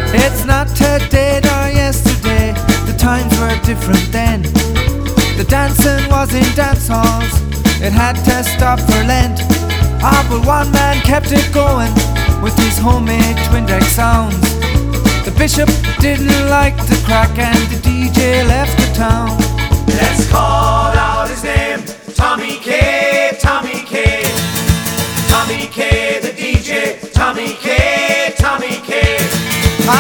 It's not today nor yesterday, the times were different then. The dancing was in dance halls, it had to stop for Lent. Ah, but one man kept it going with his homemade twin deck sounds. The bishop didn't like the crack and the DJ left the town. Let's call out his name, Tommy